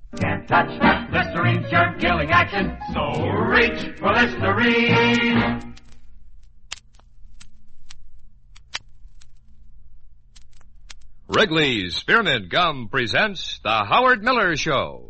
Can't touch Listerine germ-killing action, so reach for Listerine. Wrigley's Spearmint Gum presents The Howard Miller Show.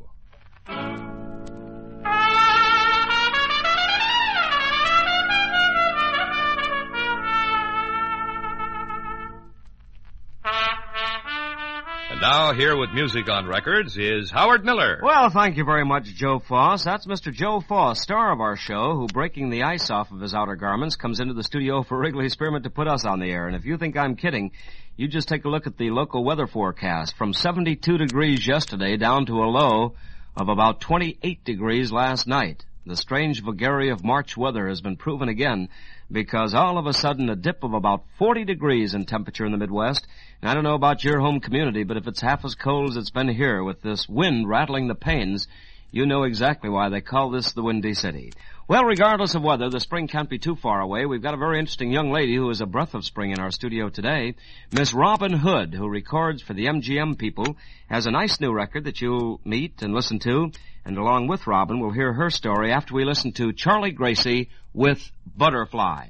And now, here with music on records is Howard Miller. Well, thank you very much, Joe Foss. That's Mr. Joe Foss, star of our show, who, breaking the ice off of his outer garments, comes into the studio for Wrigley Spearmint to put us on the air. And if you think I'm kidding, you just take a look at the local weather forecast. From 72 degrees yesterday down to a low of about 28 degrees last night. The strange vagary of March weather has been proven again, because all of a sudden a dip of about 40 degrees in temperature in the Midwest. And I don't know about your home community, but if it's half as cold as it's been here with this wind rattling the panes, you know exactly why they call this the Windy City. Well, regardless of weather, the spring can't be too far away. We've got a very interesting young lady who is a breath of spring in our studio today. Miss Robin Hood, who records for the MGM people, has a nice new record that you'll meet and listen to. And along with Robin, we'll hear her story after we listen to Charlie Gracie with Butterfly.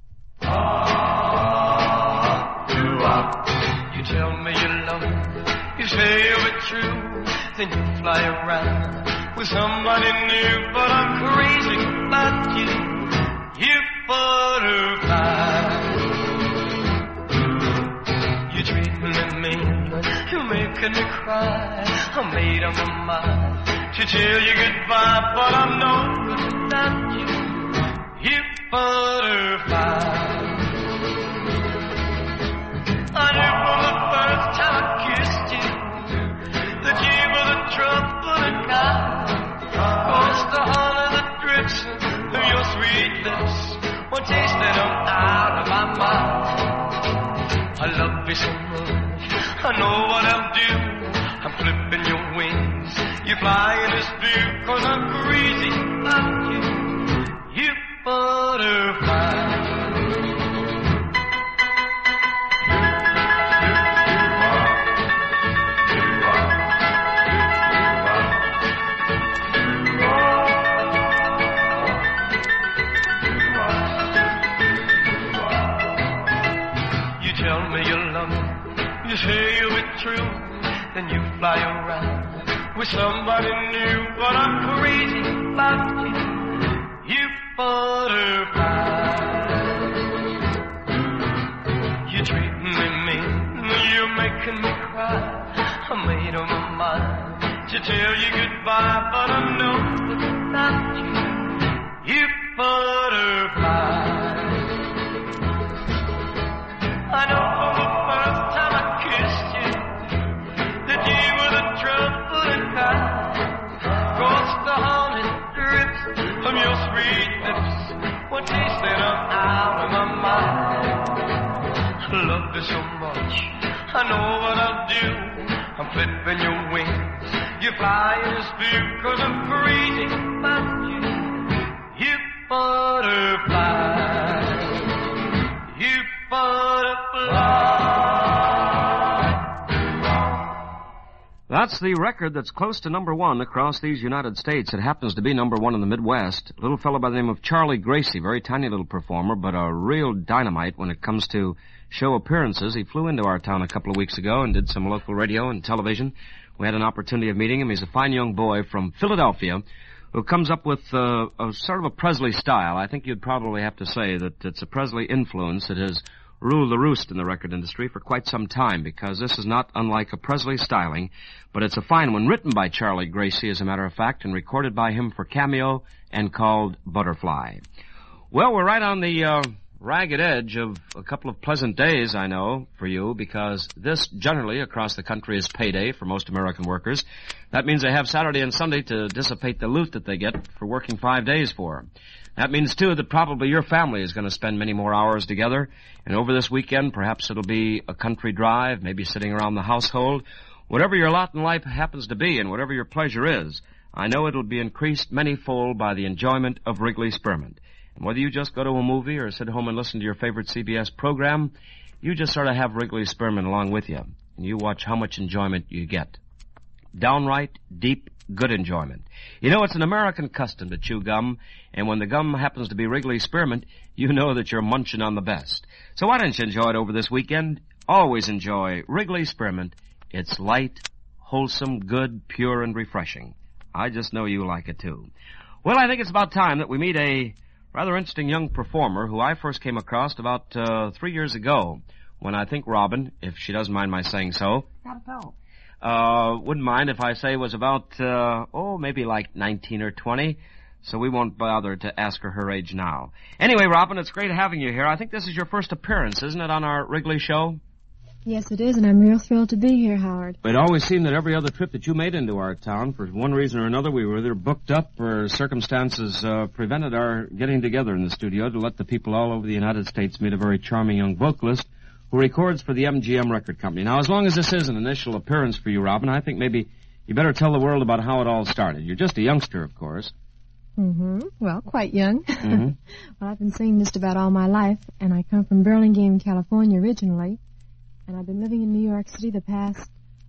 You tell me you love me, you say you'll be true, then you fly around with somebody new, but I'm crazy about you, you butterfly. You treat me mean, you're making me cry, I made up my mind to tell you goodbye, but I'm no good without you, you butterfly. I knew from the first time I kissed you that you were the trouble and kind. Cause the honey that drips through your sweet lips, one taste that I'm out of my mind. I love you so much, I know what I'll do. I'm flipping your wings, you fly in this blue, cause I'm crazy about you, you butterfly. You say you'll be true, then you fly around with somebody new, but I'm crazy about you, you butterfly. You treat me mean, you're making me cry, I made up my mind to tell you goodbye, but I know without you, you butterfly. I know from the first time I kissed you that you were the trouble and kind. Cause the honey drips from your sweet lips, one taste that I'm out of my mind. I love you so much, I know what I'll do. I'm flipping your wings, you fly in this view, cause I'm crazy about you, you butterfly, you butterfly. That's the record that's close to number one across these United States. It happens to be number one in the Midwest. A little fellow by the name of Charlie Gracie, very tiny little performer, but a real dynamite when it comes to show appearances. He flew into our town a couple of weeks ago and did some local radio and television. We had an opportunity of meeting him. He's a fine young boy from Philadelphia who comes up with a sort of a Presley style. I think you'd probably have to say that it's a Presley influence that has ruled the roost in the record industry for quite some time, because this is not unlike a Presley styling, but it's a fine one, written by Charlie Gracie, as a matter of fact, and recorded by him for Cameo and called Butterfly. Well, we're right on the ragged edge of a couple of pleasant days, I know, for you, because this generally across the country is payday for most American workers. That means they have Saturday and Sunday to dissipate the loot that they get for working 5 days for. That means, too, that probably your family is going to spend many more hours together. And over this weekend, perhaps it'll be a country drive, maybe sitting around the household. Whatever your lot in life happens to be and whatever your pleasure is, I know it'll be increased manyfold by the enjoyment of Wrigley Spearmint. And whether you just go to a movie or sit home and listen to your favorite CBS program, you just sort of have Wrigley Spearmint along with you. And you watch how much enjoyment you get. Downright, deep, good enjoyment. You know, it's an American custom to chew gum, and when the gum happens to be Wrigley Spearmint, you know that you're munching on the best. So why don't you enjoy it over this weekend? Always enjoy Wrigley Spearmint. It's light, wholesome, good, pure, and refreshing. I just know you like it, too. Well, I think it's about time that we meet a rather interesting young performer who I first came across about 3 years ago when I think Robin, if she doesn't mind my saying so, wouldn't mind if I say was about, maybe like 19 or 20, so we won't bother to ask her age now. Anyway, Robin, it's great having you here. I think this is your first appearance, isn't it, on our Wrigley show? Yes, it is, and I'm real thrilled to be here, Howard. It always seemed that every other trip that you made into our town, for one reason or another, we were either booked up or circumstances prevented our getting together in the studio to let the people all over the United States meet a very charming young vocalist who records for the MGM Record Company. Now, as long as this is an initial appearance for you, Robin, I think maybe you better tell the world about how it all started. You're just a youngster, of course. Mm-hmm. Well, quite young. Mm-hmm. Well, I've been singing just about all my life, and I come from Burlingame, California originally. And I've been living in New York City the past,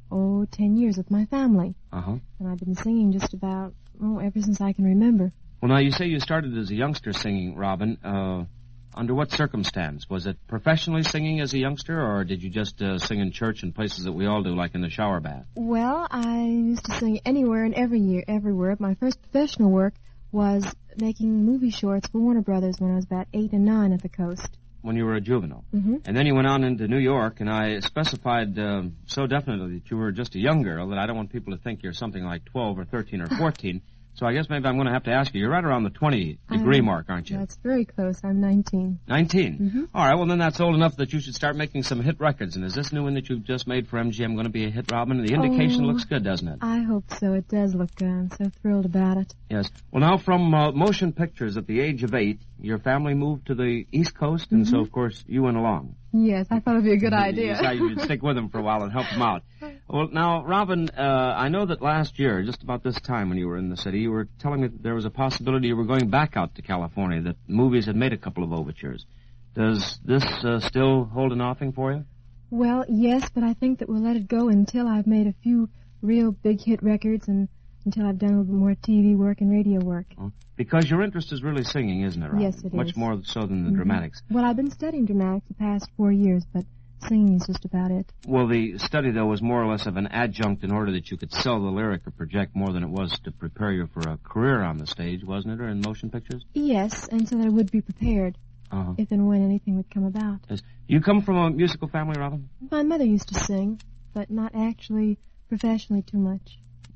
10 years with my family. Uh-huh. And I've been singing just about, ever since I can remember. Well, now, you say you started as a youngster singing, Robin. Under what circumstance? Was it professionally singing as a youngster, or did you just sing in church and places that we all do, like in the shower bath? Well, I used to sing anywhere and everywhere. My first professional work was making movie shorts for Warner Brothers when I was about 8 and 9 at the coast. When you were a juvenile. Mm-hmm. And then you went on into New York, and I specified so definitely that you were just a young girl that I don't want people to think you're something like 12 or 13 or 14. So I guess maybe I'm going to have to ask you. You're right around the 20-degree mark, aren't you? That's very close. I'm 19. 19? Mm-hmm. All right, well, then that's old enough that you should start making some hit records. And is this new one that you've just made for MGM going to be a hit, Robin? The indication looks good, doesn't it? I hope so. It does look good. I'm so thrilled about it. Yes. Well, now, from motion pictures at the age of 8, your family moved to the East Coast, and so, of course, you went along. Yes, I thought it would be a good idea. You decided you'd stick with them for a while and help them out. Well, now, Robin, I know that last year, just about this time when you were in the city, you were telling me that there was a possibility you were going back out to California, that movies had made a couple of overtures. Does this still hold an offing for you? Well, yes, but I think that we'll let it go until I've made a few real big hit records and until I've done a little bit more TV work and radio work. Because your interest is really singing, isn't it, Robin? Yes, it is. Much more so than the dramatics. Well, I've been studying dramatics the past 4 years, but singing is just about it. Well, the study, though, was more or less of an adjunct in order that you could sell the lyric or project more than it was to prepare you for a career on the stage, wasn't it, or in motion pictures? Yes, and so that I would be prepared if and when anything would come about. Yes. You come from a musical family, Robin? My mother used to sing, but not actually professionally too much.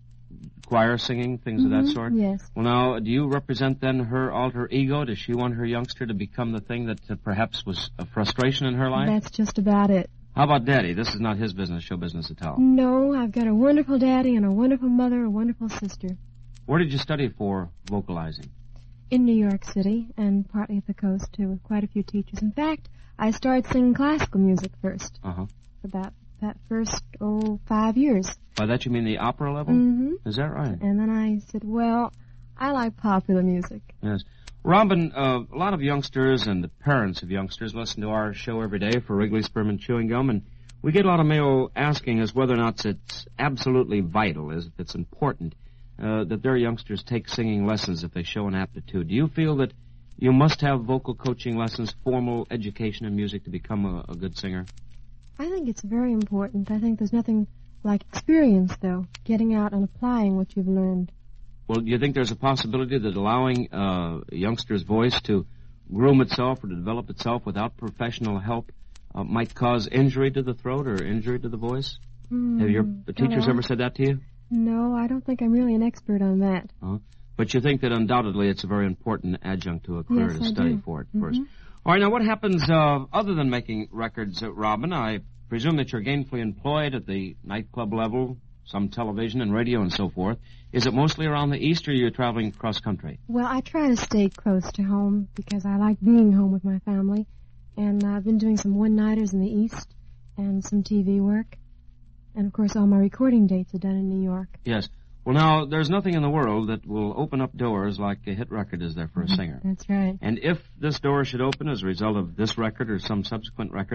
Choir singing, things of that sort? Yes. Well, now, do you represent then her alter ego? Does she want her youngster to become the thing that perhaps was a frustration in her life? That's just about it. How about Daddy? This is not his business, show business at all. No, I've got a wonderful daddy and a wonderful mother, a wonderful sister. Where did you study for vocalizing? In New York City, and partly at the coast, too, with quite a few teachers. In fact, I started singing classical music first. Uh-huh. For about that first, 5 years. By that you mean the opera level? Mm-hmm. Is that right? And then I said, well, I like popular music. Yes. Robin, a lot of youngsters and the parents of youngsters listen to our show every day for Wrigley Spearmint Chewing Gum, and we get a lot of mail asking us whether or not it's absolutely vital, if it's important, that their youngsters take singing lessons if they show an aptitude. Do you feel that you must have vocal coaching lessons, formal education in music to become a good singer? I think it's very important. I think there's nothing like experience, though, getting out and applying what you've learned. Well, do you think there's a possibility that allowing a youngster's voice to groom itself or to develop itself without professional help might cause injury to the throat or injury to the voice? Have your teachers ever said that to you? No, I don't think I'm really an expert on that. But you think that undoubtedly it's a very important adjunct to a career to study for it first. All right, now what happens other than making records, Robin? I presume that you're gainfully employed at the nightclub level, some television and radio and so forth. Is it mostly around the East, or are you traveling cross-country? Well, I try to stay close to home because I like being home with my family. And I've been doing some one-nighters in the East and some TV work. And, of course, all my recording dates are done in New York. Yes. Well, now, there's nothing in the world that will open up doors like a hit record is there for a singer. That's right. And if this door should open as a result of this record or some subsequent record,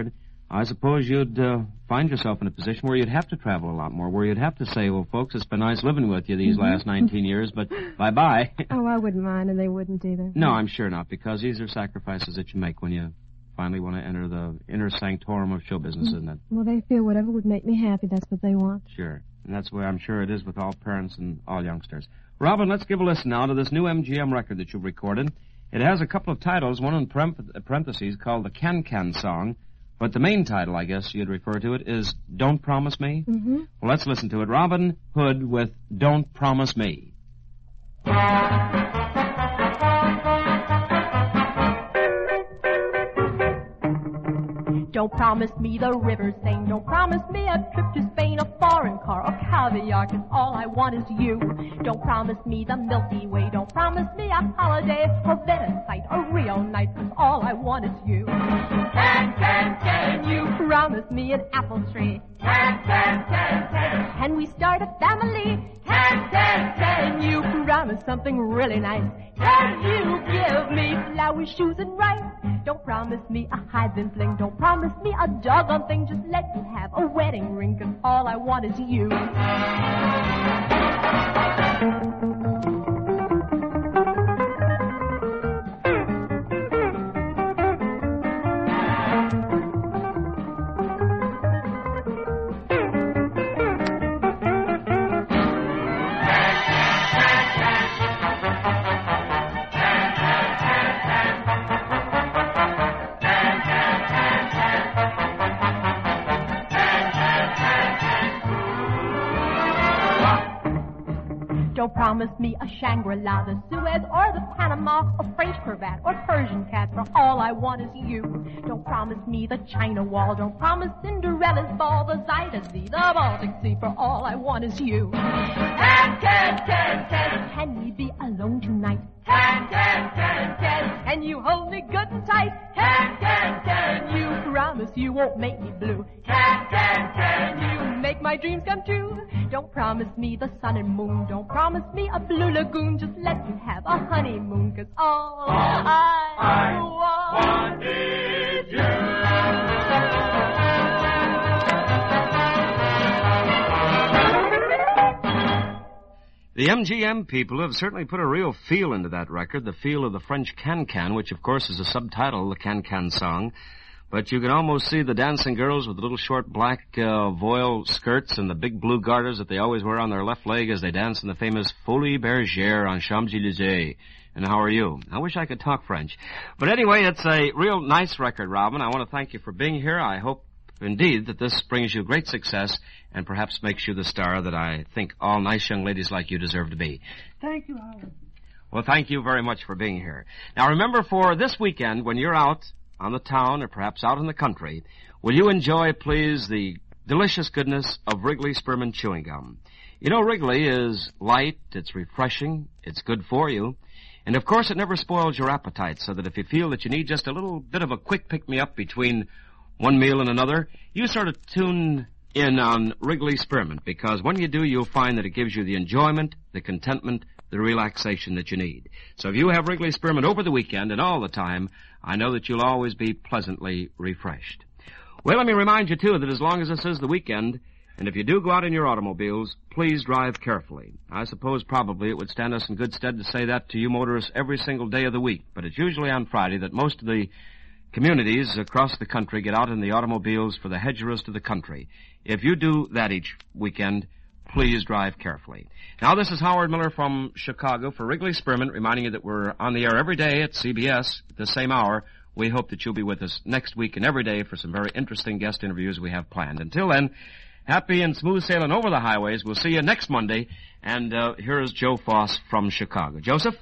I suppose you'd find yourself in a position where you'd have to travel a lot more, where you'd have to say, well, folks, it's been nice living with you these last 19 years, but bye-bye. Oh, I wouldn't mind, and they wouldn't either. No, I'm sure not, because these are sacrifices that you make when you finally want to enter the inner sanctorum of show business, isn't it? Well, they feel whatever would make me happy, that's what they want. Sure. And that's where I'm sure it is with all parents and all youngsters. Robin, let's give a listen now to this new MGM record that you've recorded. It has a couple of titles, one in parentheses called the Can-Can Song, but the main title, I guess you'd refer to it, is Don't Promise Me. Mm-hmm. Well, let's listen to it. Robin Hood with Don't Promise Me. Don't promise me the river Seine. Don't promise me a trip to Spain, a foreign car, or caviar, 'cause all I want is you. Don't promise me the Milky Way. Don't promise me a holiday, or Venice sight, or Rio night, 'cause all I want is you. Can you promise me an apple tree? Can we start a family? Can you promise something really nice? Can you give me flower shoes and rice? Don't promise me a hyacinth fling. Don't promise me a doggone thing. Just let me have a wedding ring, 'cause all I want is you. Don't promise me a Shangri-La, the Suez, or the Panama, a French cravat, or Persian cat, for all I want is you. Don't promise me the China Wall. Don't promise Cinderella's ball, the Zuyder Zee, the Baltic Sea, for all I want is you. Can we be alone tonight? Can you hold me good and tight? Can you promise you won't make me blue? Can you make my dreams come true? Don't promise me the sun and moon. Don't promise me a blue lagoon. Just let me have a honeymoon, 'cause all I want is The MGM people have certainly put a real feel into that record, the feel of the French Can-Can, which of course is a subtitle, the Can-Can Song. But you can almost see the dancing girls with the little short black voile skirts and the big blue garters that they always wear on their left leg as they dance in the famous Folie Bergère on Champs-Élysées. And how are you? I wish I could talk French. But anyway, it's a real nice record, Robin. I want to thank you for being here. I hope indeed that this brings you great success and perhaps makes you the star that I think all nice young ladies like you deserve to be. Thank you, Howard. Well, thank you very much for being here. Now, remember, for this weekend, when you're out on the town or perhaps out in the country, will you enjoy, please, the delicious goodness of Wrigley Spearmint Chewing Gum? You know, Wrigley is light, it's refreshing, it's good for you, and of course it never spoils your appetite, so that if you feel that you need just a little bit of a quick pick-me-up between one meal and another, you sort of tune in on Wrigley Spearmint, because when you do, you'll find that it gives you the enjoyment, the contentment, the relaxation that you need. So if you have Wrigley Spearmint over the weekend and all the time, I know that you'll always be pleasantly refreshed. Well, let me remind you, too, that as long as this is the weekend, and if you do go out in your automobiles, please drive carefully. I suppose probably it would stand us in good stead to say that to you motorists every single day of the week, but it's usually on Friday that most of the communities across the country get out in the automobiles for the hedgerows to the country. If you do that each weekend, please drive carefully. Now, this is Howard Miller from Chicago for Wrigley Spearmint, reminding you that we're on the air every day at CBS at the same hour. We hope that you'll be with us next week and every day for some very interesting guest interviews we have planned. Until then, happy and smooth sailing over the highways. We'll see you next Monday. And here is Joe Foss from Chicago. Joseph?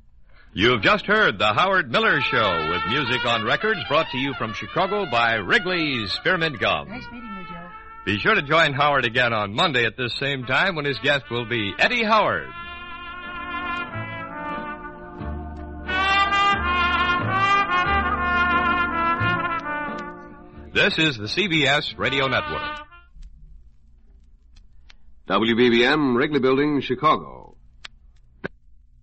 You've just heard The Howard Miller Show with music on records brought to you from Chicago by Wrigley's Spearmint Gum. Nice meeting you, Joe. Be sure to join Howard again on Monday at this same time when his guest will be Eddie Howard. This is the CBS Radio Network. WBBM, Wrigley Building, Chicago.